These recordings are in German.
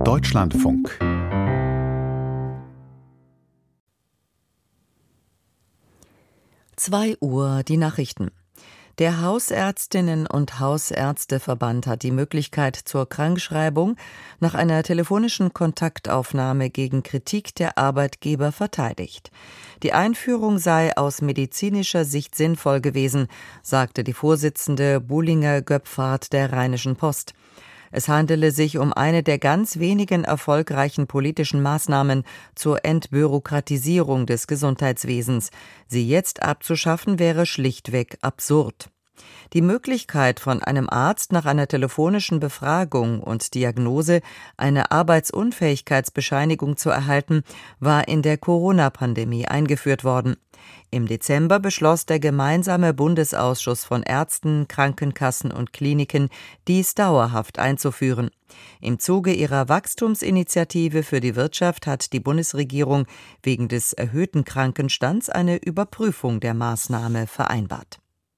Deutschlandfunk. Uhr, die Nachrichten. Der Hausärztinnen- und Hausärzteverband hat die Möglichkeit zur Krankschreibung nach einer telefonischen Kontaktaufnahme gegen Kritik der Arbeitgeber verteidigt. Die Einführung sei aus medizinischer Sicht sinnvoll gewesen, sagte die Vorsitzende Bullinger-Göpfhardt der Rheinischen Post. Es handele sich um eine der ganz wenigen erfolgreichen politischen Maßnahmen zur Entbürokratisierung des Gesundheitswesens. Sie jetzt abzuschaffen, wäre schlichtweg absurd. Die Möglichkeit, von einem Arzt nach einer telefonischen Befragung und Diagnose eine Arbeitsunfähigkeitsbescheinigung zu erhalten, war in der Corona-Pandemie eingeführt worden. Im Dezember beschloss der gemeinsame Bundesausschuss von Ärzten, Krankenkassen und Kliniken, dies dauerhaft einzuführen. Im Zuge ihrer Wachstumsinitiative für die Wirtschaft hat die Bundesregierung wegen des erhöhten Krankenstands eine Überprüfung der Maßnahme vereinbart.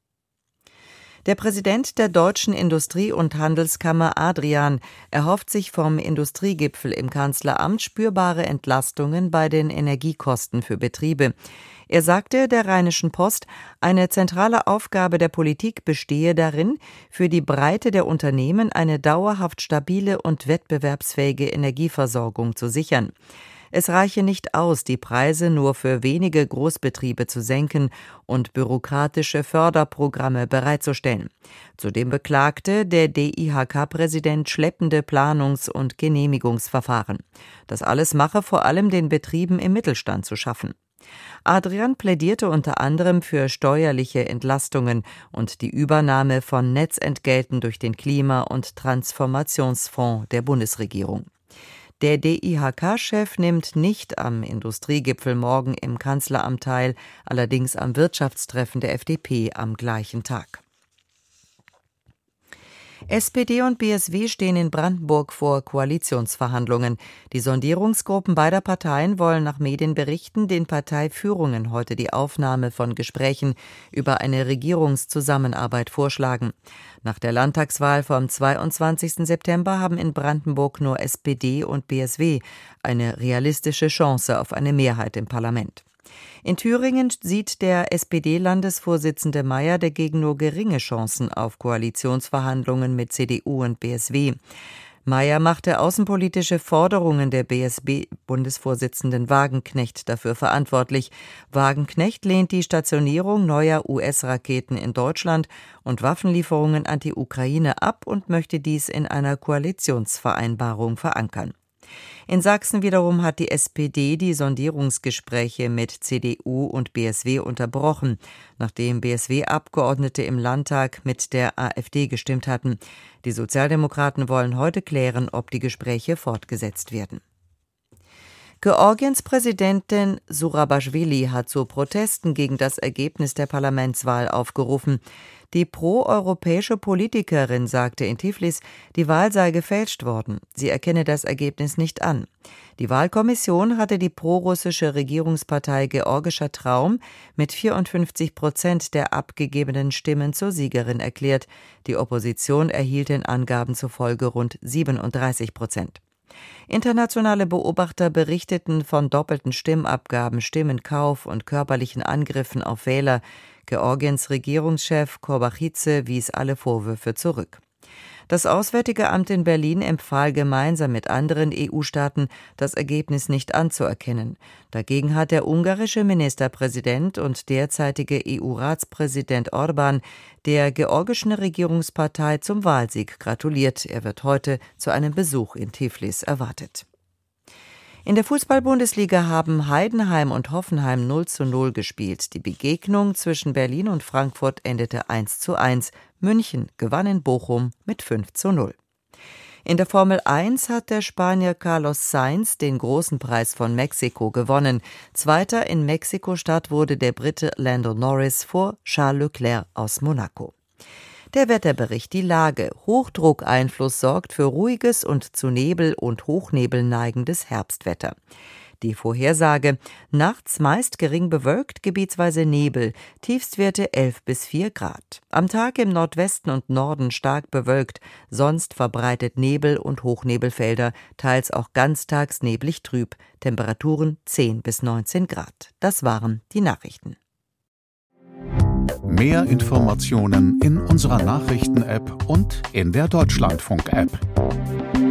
Der Präsident der Deutschen Industrie- und Handelskammer Adrian erhofft sich vom Industriegipfel im Kanzleramt spürbare Entlastungen bei den Energiekosten für Betriebe. Er sagte der Rheinischen Post, eine zentrale Aufgabe der Politik bestehe darin, für die Breite der Unternehmen eine dauerhaft stabile und wettbewerbsfähige Energieversorgung zu sichern. Es reiche nicht aus, die Preise nur für wenige Großbetriebe zu senken und bürokratische Förderprogramme bereitzustellen. Zudem beklagte der DIHK-Präsident schleppende Planungs- und Genehmigungsverfahren. Das alles mache vor allem den Betrieben im Mittelstand zu schaffen. Adrian plädierte unter anderem für steuerliche Entlastungen und die Übernahme von Netzentgelten durch den Klima- und Transformationsfonds der Bundesregierung. Der DIHK-Chef nimmt nicht am Industriegipfel morgen im Kanzleramt teil, allerdings am Wirtschaftstreffen der FDP am gleichen Tag. SPD und BSW stehen in Brandenburg vor Koalitionsverhandlungen. Die Sondierungsgruppen beider Parteien wollen nach Medienberichten den Parteiführungen heute die Aufnahme von Gesprächen über eine Regierungszusammenarbeit vorschlagen. Nach der Landtagswahl vom 22. September haben in Brandenburg nur SPD und BSW eine realistische Chance auf eine Mehrheit im Parlament. In Thüringen sieht der SPD-Landesvorsitzende Mayer dagegen nur geringe Chancen auf Koalitionsverhandlungen mit CDU und BSW. Mayer machte außenpolitische Forderungen der BSB-Bundesvorsitzenden Wagenknecht dafür verantwortlich. Wagenknecht lehnt die Stationierung neuer US-Raketen in Deutschland und Waffenlieferungen an die Ukraine ab und möchte dies in einer Koalitionsvereinbarung verankern. In Sachsen wiederum hat die SPD die Sondierungsgespräche mit CDU und BSW unterbrochen, nachdem BSW-Abgeordnete im Landtag mit der AfD gestimmt hatten. Die Sozialdemokraten wollen heute klären, ob die Gespräche fortgesetzt werden. Georgiens Präsidentin Surabashvili hat zu Protesten gegen das Ergebnis der Parlamentswahl aufgerufen. Die proeuropäische Politikerin sagte in Tiflis, die Wahl sei gefälscht worden. Sie erkenne das Ergebnis nicht an. Die Wahlkommission hatte die prorussische Regierungspartei Georgischer Traum mit 54% der abgegebenen Stimmen zur Siegerin erklärt. Die Opposition erhielt den Angaben zufolge rund 37%. Internationale Beobachter berichteten von doppelten Stimmabgaben, Stimmenkauf und körperlichen Angriffen auf Wähler. Georgiens Regierungschef Korbachidze wies alle Vorwürfe zurück. Das Auswärtige Amt in Berlin empfahl gemeinsam mit anderen EU-Staaten, das Ergebnis nicht anzuerkennen. Dagegen hat der ungarische Ministerpräsident und derzeitige EU-Ratspräsident Orbán der georgischen Regierungspartei zum Wahlsieg gratuliert. Er wird heute zu einem Besuch in Tiflis erwartet. In der Fußball-Bundesliga haben Heidenheim und Hoffenheim 0:0 gespielt. Die Begegnung zwischen Berlin und Frankfurt endete 1:1. München gewann in Bochum mit 5:0. In der Formel 1 hat der Spanier Carlos Sainz den großen Preis von Mexiko gewonnen. Zweiter in Mexiko-Stadt wurde der Brite Lando Norris vor Charles Leclerc aus Monaco. Der Wetterbericht, die Lage. Hochdruckeinfluss sorgt für ruhiges und zu Nebel und Hochnebel neigendes Herbstwetter. Die Vorhersage: nachts meist gering bewölkt, gebietsweise Nebel, Tiefstwerte 11 bis 4 Grad. Am Tag im Nordwesten und Norden stark bewölkt, sonst verbreitet Nebel und Hochnebelfelder, teils auch ganztags neblig trüb, Temperaturen 10 bis 19 Grad. Das waren die Nachrichten. Mehr Informationen in unserer Nachrichten-App und in der Deutschlandfunk-App.